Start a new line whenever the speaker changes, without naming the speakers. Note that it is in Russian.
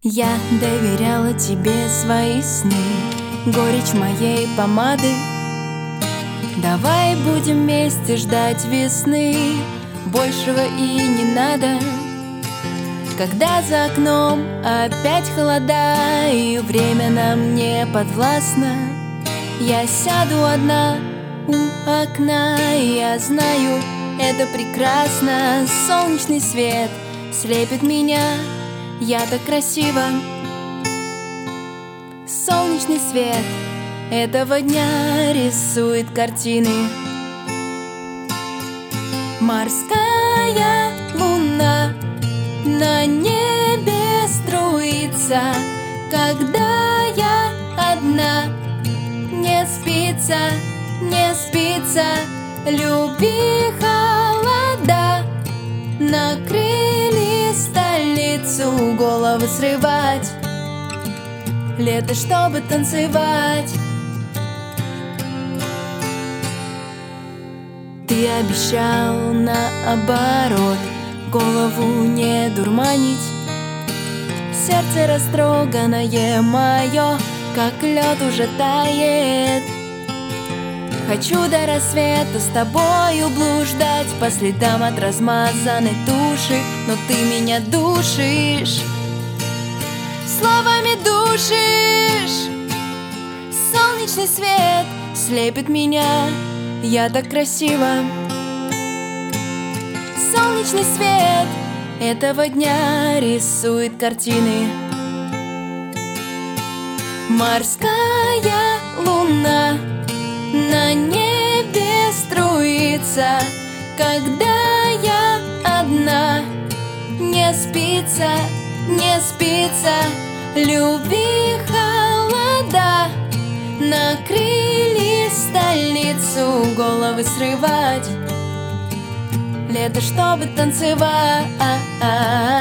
Я доверяла тебе свои сны, горечь моей помады. Давай будем вместе ждать весны, большего и не надо. Когда за окном опять холода и время нам не подвластно, я сяду одна у окна, и я знаю, это прекрасно. Солнечный свет слепит меня, я так красива. Солнечный свет этого дня рисует картины. Морская луна на небе струится, когда я одна. Не спится, не спится, люби холода, накрыли столицу головы срывать. Лето, чтобы танцевать. Ты обещал наоборот голову не дурманить. Сердце растроганное мое, как лед, уже тает. Хочу до рассвета с тобою блуждать по следам от размазанной туши, но ты меня душишь, словами душишь. Солнечный свет слепит меня, я так красива. Солнечный свет этого дня рисует картины. Морская луна на небе струится, когда я одна. Не спится, не спится, люби холода, накрыли столицу головы срывать. Лето, чтобы танцевать.